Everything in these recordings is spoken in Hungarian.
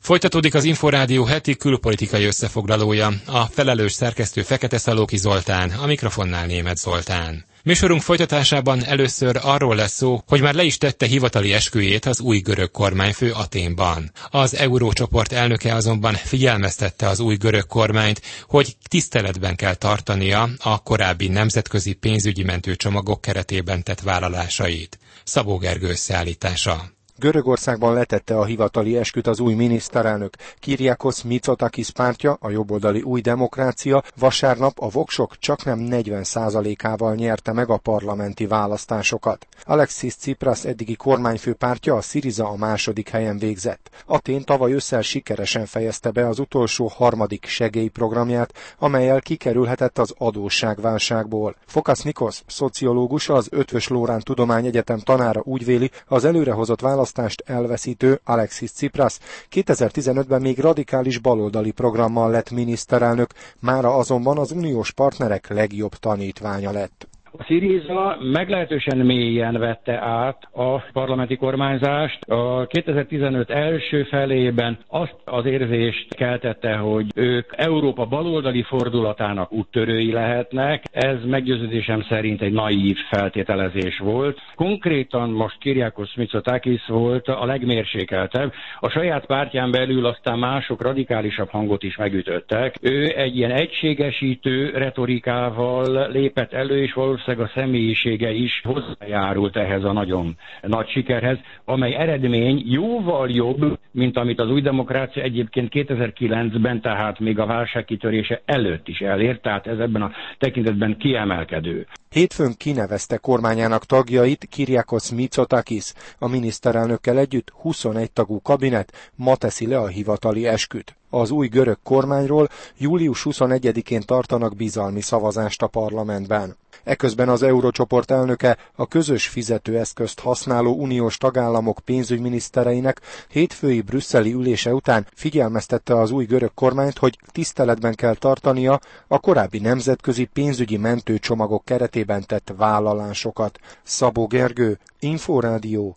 Folytatódik az Inforádió heti külpolitikai összefoglalója. A felelős szerkesztő Fekete Szalóki Zoltán, a mikrofonnál Németh Zoltán. Műsorunk folytatásában először arról lesz szó, hogy már le is tette hivatali esküjét az új görög kormányfő Athénban. Az Eurócsoport elnöke azonban figyelmeztette az új görög kormányt, hogy tiszteletben kell tartania a korábbi nemzetközi pénzügyi mentőcsomagok keretében tett vállalásait. Szabó Gergő összeállítása. Görögországban letette a hivatali esküt az új miniszterelnök. Kyriakos Mitsotakis pártja, a jobboldali Új Demokrácia vasárnap a voksok csaknem 40%-ával nyerte meg a parlamenti választásokat. Alexis Tsipras eddigi kormányfő pártja, a Syriza a második helyen végzett. Athén tavaly ősszel sikeresen fejezte be az utolsó harmadik segélyprogramját, amellyel kikerülhetett az adósságválságból. Fokas Nikos, szociológus, az Eötvös Loránd Tudományegyetem tanára úgy véli, az előrehozott választást elveszítő Alexis Tsipras 2015-ben még radikális baloldali programmal lett miniszterelnök, mára azonban az uniós partnerek legjobb tanítványa lett. A Syriza meglehetősen mélyen vette át a parlamenti kormányzást. A 2015 első felében azt az érzést keltette, hogy ők Európa baloldali fordulatának úttörői lehetnek. Ez meggyőződésem szerint egy naív feltételezés volt. Konkrétan most Kyriakos Mitsotakis volt a legmérsékeltebb. A saját pártján belül aztán mások radikálisabb hangot is megütöttek. Ő egy ilyen egységesítő retorikával lépett elő, és valószínűleg a személyisége is hozzájárult ehhez a nagyon nagy sikerhez, amely eredmény jóval jobb, mint amit az Új Demokrácia egyébként 2009-ben, tehát még a válság kitörése előtt is elért, tehát ez ebben a tekintetben kiemelkedő. Hétfőn kinevezte kormányának tagjait Kyriakos Mitsotakis. A miniszterelnökkel együtt 21 tagú kabinet ma teszi le a hivatali esküt. Az új görög kormányról július 21-én tartanak bizalmi szavazást a parlamentben. Eközben az Eurócsoport elnöke a közös fizetőeszközt használó uniós tagállamok pénzügyminisztereinek hétfői brüsszeli ülése után figyelmeztette az új görög kormányt, hogy tiszteletben kell tartania a korábbi nemzetközi pénzügyi mentőcsomagok keretében tett vállalásokat. Szabó Gergő, Inforádió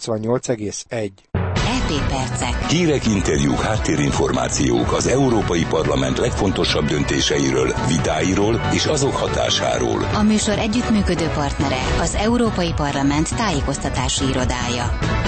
88,1. EP-percek. Hírek, interjúk, háttérinformációk az Európai Parlament legfontosabb döntéseiről, vitáiról és azok hatásáról. A műsor együttműködő partnere az Európai Parlament tájékoztatási irodája.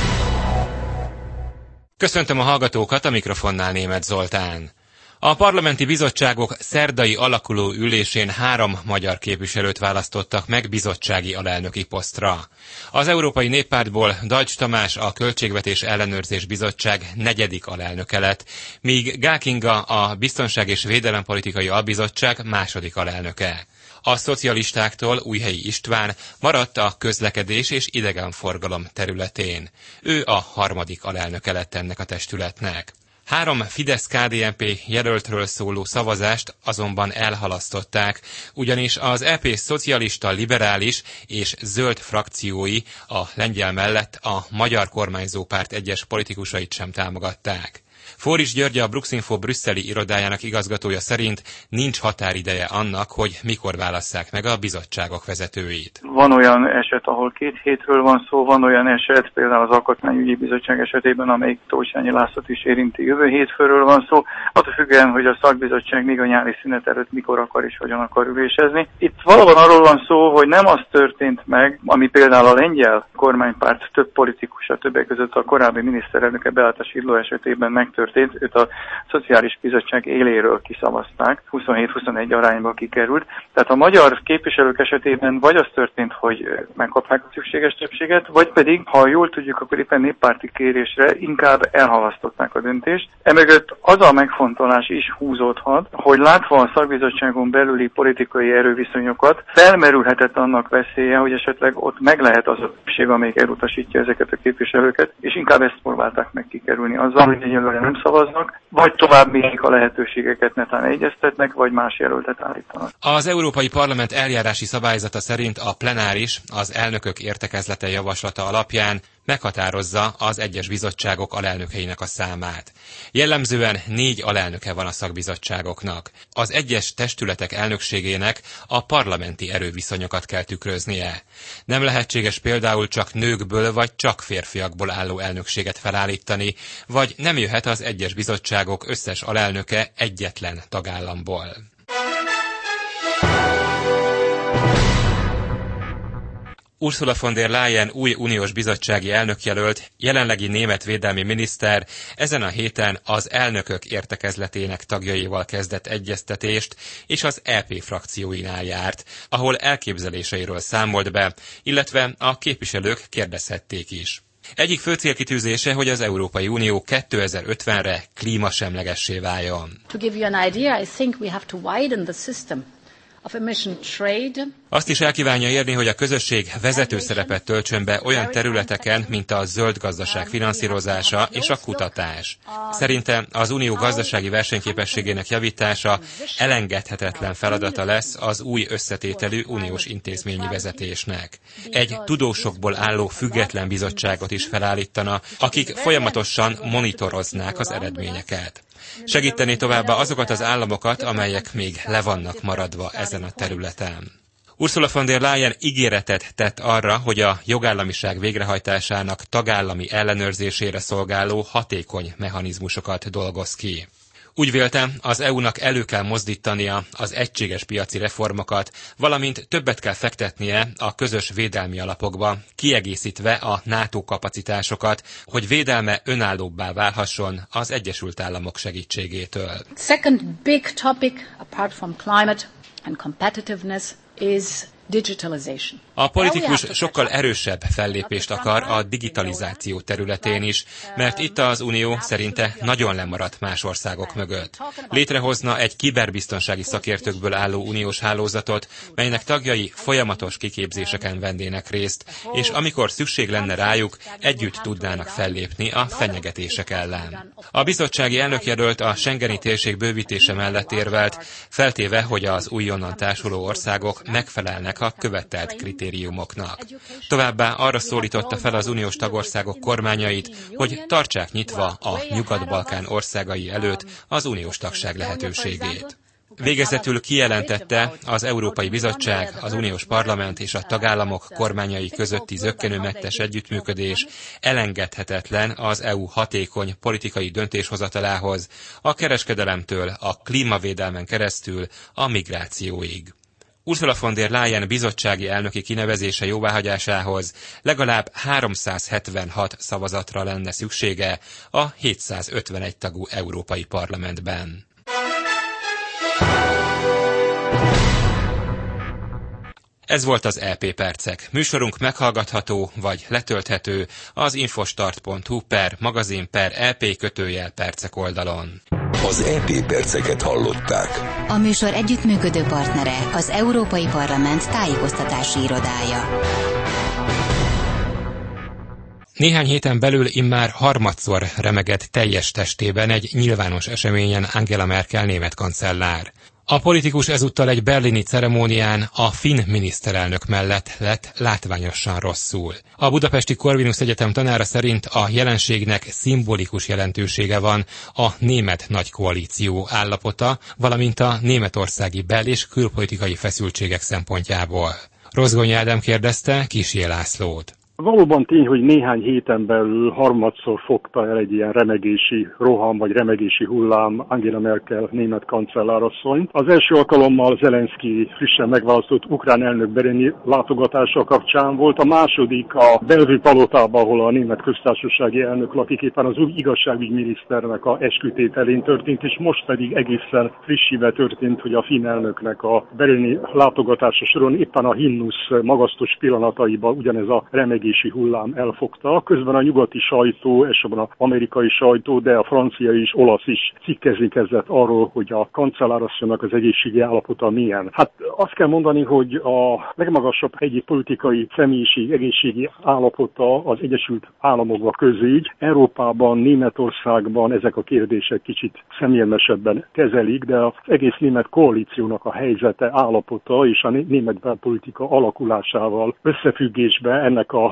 Köszöntöm a hallgatókat, a mikrofonnál Németh Zoltán. A parlamenti bizottságok szerdai alakuló ülésén 3 magyar képviselőt választottak meg bizottsági alelnöki posztra. Az Európai Néppártból Deutsch Tamás a Költségvetés Ellenőrzés Bizottság 4. alelnöke lett, míg Gál Kinga a Biztonság és Védelempolitikai Albizottság 2. alelnöke. A szocialistáktól Újhelyi István maradt a közlekedés és idegenforgalom területén. Ő a 3. alelnöke lett ennek a testületnek. 3 Fidesz-KDNP jelöltről szóló szavazást azonban elhalasztották, ugyanis az EP szocialista, liberális és zöld frakciói a lengyel mellett a magyar kormányzó párt egyes politikusait sem támogatták. Fóris György, a Bruxinfo brüsszeli irodájának igazgatója szerint nincs határideje annak, hogy mikor válasszák meg a bizottságok vezetőit. Van olyan eset, ahol 2 hétről van szó, van olyan eset, például az Alkotmányügyi Bizottság esetében, amelyik Tócsányi Lászlót is érinti, jövő hétfőről van szó, attól függően, hogy a szakbizottság még a nyári szünet előtt mikor akar és hogyan akar ülésezni. Itt valóban arról van szó, hogy nem az történt meg, ami például a lengyel kormánypárt több politikusa, többek között a korábbi miniszterelnöke Beata Szidló esetében megtörtént. Őt a Szociális Bizottság éléről kiszavazták, 27-21 arányba kikerült. Tehát a magyar képviselők esetében vagy az történt, hogy megkapták a szükséges többséget, vagy pedig, ha jól tudjuk, akkor éppen néppárti kérésre inkább elhalasztották a döntést. Emögött az a megfontolás is húzódhat, hogy látva a szakbizottságon belüli politikai erőviszonyokat, felmerülhetett annak veszélye, hogy esetleg ott meg lehet az a többség, amelyik elutasítja ezeket a képviselőket, és inkább ezt próbálták meg kikerülni azzal, hogy egyelőre nem szavaznak, vagy további a lehetőségeket netán egyeztetnek, vagy más jelöltet állítanak. Az Európai Parlament eljárási szabályzata szerint a plenáris az elnökök értekezlete javaslata alapján meghatározza az egyes bizottságok alelnökeinek a számát. Jellemzően 4 alelnöke van a szakbizottságoknak. Az egyes testületek elnökségének a parlamenti erőviszonyokat kell tükröznie. Nem lehetséges például csak nőkből vagy csak férfiakból álló elnökséget felállítani, vagy nem jöhet az egyes bizottságok összes alelnöke egyetlen tagállamból. Ursula von der Leyen új uniós bizottsági elnökjelölt, jelenlegi német védelmi miniszter ezen a héten az elnökök értekezletének tagjaival kezdett egyeztetést, és az EP frakcióinál járt, ahol elképzeléseiről számolt be, illetve a képviselők kérdezhették is. Egyik fő célkitűzése, hogy az Európai Unió 2050-re klímasemlegessé váljon. To give you an idea, I think we have to widen the system of emission trade. Azt is elkívánja érni, hogy a közösség vezető szerepet töltsön be olyan területeken, mint a zöld gazdaság finanszírozása és a kutatás. Szerinte az unió gazdasági versenyképességének javítása elengedhetetlen feladata lesz az új összetételű uniós intézményi vezetésnek. Egy tudósokból álló független bizottságot is felállítana, akik folyamatosan monitoroznák az eredményeket. Segíteni továbbá azokat az államokat, amelyek még le vannak maradva ezen a területen. Ursula von der Leyen ígéretet tett arra, hogy a jogállamiság végrehajtásának tagállami ellenőrzésére szolgáló hatékony mechanizmusokat dolgoz ki. Úgy vélte, az EU-nak elő kell mozdítania az egységes piaci reformokat, valamint többet kell fektetnie a közös védelmi alapokba, kiegészítve a NATO kapacitásokat, hogy védelme önállóbbá válhasson az Egyesült Államok segítségétől. Second big topic, apart from climate and competitiveness, is digitalization. A politikus sokkal erősebb fellépést akar a digitalizáció területén is, mert itt az Unió szerinte nagyon lemaradt más országok mögött. Létrehozna egy kiberbiztonsági szakértőkből álló uniós hálózatot, melynek tagjai folyamatos kiképzéseken vennének részt, és amikor szükség lenne rájuk, együtt tudnának fellépni a fenyegetések ellen. A bizottsági elnökjelölt a schengeni térség bővítése mellett érvelt, feltéve, hogy az újonnan társuló országok megfelelnek a követelt kritériumoknak. Továbbá arra szólította fel az uniós tagországok kormányait, hogy tartsák nyitva a Nyugat-Balkán országai előtt az uniós tagság lehetőségét. Végezetül kijelentette, az Európai Bizottság, az Uniós Parlament és a tagállamok kormányai közötti zökkenőmentes együttműködés elengedhetetlen az EU hatékony politikai döntéshozatalához, a kereskedelemtől a klímavédelmen keresztül a migrációig. Ursula von der Leyen bizottsági elnöki kinevezése jóváhagyásához legalább 376 szavazatra lenne szüksége a 751 tagú Európai Parlamentben. Ez volt az EP Percek. Műsorunk meghallgatható vagy letölthető az infostart.hu/magazin/EP_percek oldalon. Az EP Perceket hallották. A műsor együttműködő partnere az Európai Parlament tájékoztatási irodája. Néhány héten belül immár harmadszor remegett teljes testében egy nyilvános eseményen Angela Merkel német kancellár. A politikus ezúttal egy berlini ceremónián a finn miniszterelnök mellett lett látványosan rosszul. A Budapesti Corvinus Egyetem tanára szerint a jelenségnek szimbolikus jelentősége van a német nagykoalíció állapota, valamint a németországi bel- és külpolitikai feszültségek szempontjából. Rozgonyi Ádám kérdezte Kissé Lászlót. Valóban tény, hogy néhány héten belül harmadszor fogta el egy ilyen remegési roham, vagy remegési hullám Angela Merkel német kancellárasszonyt. Az első alkalommal Zelenszky frissen megválasztott ukrán elnök berlini látogatása kapcsán volt, a második a Bellevue palotában, ahol a német köztársasági elnök lakik, éppen az új igazságügyminiszternek a eskütételén történt, és most pedig egészen frissibe történt, hogy a finn elnöknek a berlini látogatása soron éppen a himnusz magasztos pillanataiban ugyanez a remegési hullám elfogta. Közben a nyugati sajtó, elsősorban az amerikai sajtó, de a francia és olasz is cikkezni kezdett arról, hogy a kancellárasszonynak az egészségi állapota milyen. Hát azt kell mondani, hogy a legmagasabb egyik politikai személyiség egészségi állapota az Egyesült Államokban közügy. Európában, Németországban ezek a kérdések kicsit személyesebben kezelik, de az egész német koalíciónak a helyzete, állapota és a német belpolitika alakulásával összefüggésben ennek a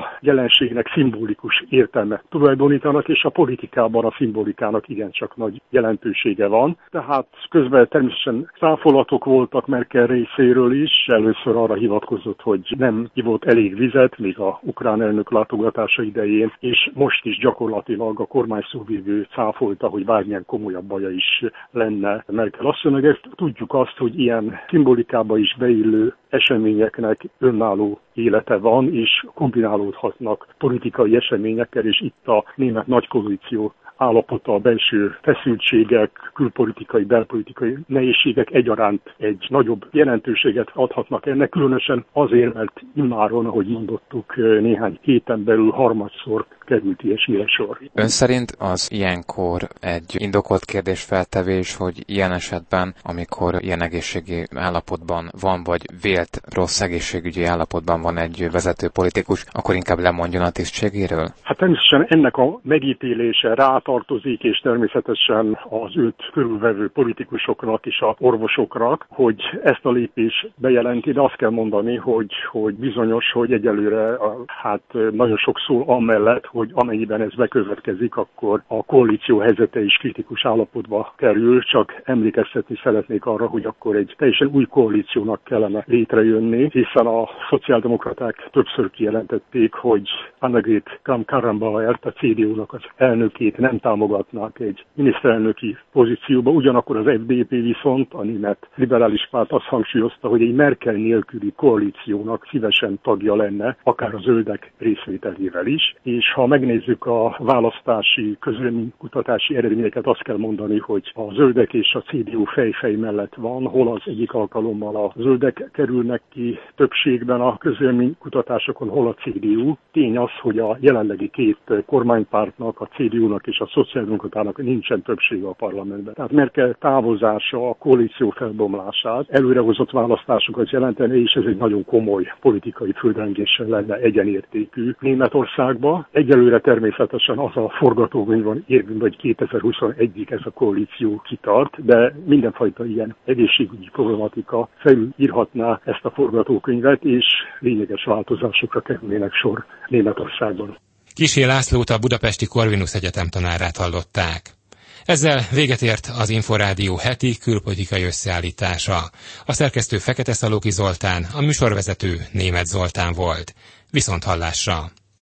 jelenségnek szimbolikus értelmet tulajdonítanak, és a politikában a szimbolikának igencsak nagy jelentősége van. Tehát közben természetesen cáfolatok voltak Merkel részéről is. Először arra hivatkozott, hogy nem ivott elég vizet, még a ukrán elnök látogatása idején, és most is gyakorlatilag a kormány szóvivő cáfolta, hogy bármilyen komolyabb baja is lenne Merkel asszonynak. Ezt tudjuk azt, hogy ilyen szimbolikába is beillő eseményeknek önálló élete van, és kombinálódhatnak politikai eseményekkel, és itt a német nagykoalíció állapota, a belső feszültségek, külpolitikai, belpolitikai nehézségek egyaránt egy nagyobb jelentőséget adhatnak ennek, különösen azért, mert immáron, ahogy mondottuk, néhány héten belül harmadszor került ilyesmire sor. Ön szerint az ilyenkor egy indokolt kérdésfeltevés, hogy ilyen esetben, amikor ilyen egészségi állapotban van, vagy vélt rossz egészségügyi állapotban van egy vezető politikus, akkor inkább lemondjon a tisztségéről? Hát természetesen ennek a megítélése rátartozik, és természetesen az őt körülvevő politikusoknak és az orvosoknak, hogy ezt a lépést bejelenti, de azt kell mondani, hogy bizonyos, hogy egyelőre nagyon sok szó amellett, hogy amennyiben ez bekövetkezik, akkor a koalíció helyzete is kritikus állapotba kerül, csak emlékeztetni szeretnék arra, hogy akkor egy teljesen új koalíciónak kellene létrejönni, hiszen a szociáldemokraták többször kijelentették, hogy Annegret Kramp-Karrenbauert, a CDU-nak az elnökét nem támogatnak egy miniszterelnöki pozícióba, ugyanakkor az FDP viszont, a német liberális párt azt hangsúlyozta, hogy egy Merkel nélküli koalíciónak szívesen tagja lenne, akár a zöldek részvételével is, és ha megnézzük a választási közvéleménykutatási eredményeket, azt kell mondani, hogy a zöldek és a CDU fej-fej mellett van, hol az egyik alkalommal a zöldek kerülnek ki többségben a közvéleménykutatásokon, hol a CDU. Tény az, hogy a jelenlegi két kormánypártnak, a CDU-nak és a szociáldemokratának nincsen többsége a parlamentben. Tehát Merkel távozása a koalíció felbomlását, előrehozott választásokat jelenteni, és ez egy nagyon komoly politikai földrengéssel lenne egyenértékű Németországba. Egyelőre természetesen az a forgatókönyv van érvényben, hogy 2021-ig ez a koalíció kitart, de mindenfajta ilyen egészségügyi problematika felülírhatná ezt a forgatókönyvet, és lényeges változásokra kerülnének sor Németországban. Kissé Lászlót, a Budapesti Corvinus Egyetem tanárát hallották. Ezzel véget ért az Inforádió heti külpolitikai összeállítása. A szerkesztő Fekete Szalóki Zoltán, a műsorvezető Németh Zoltán volt. Viszonthallásra!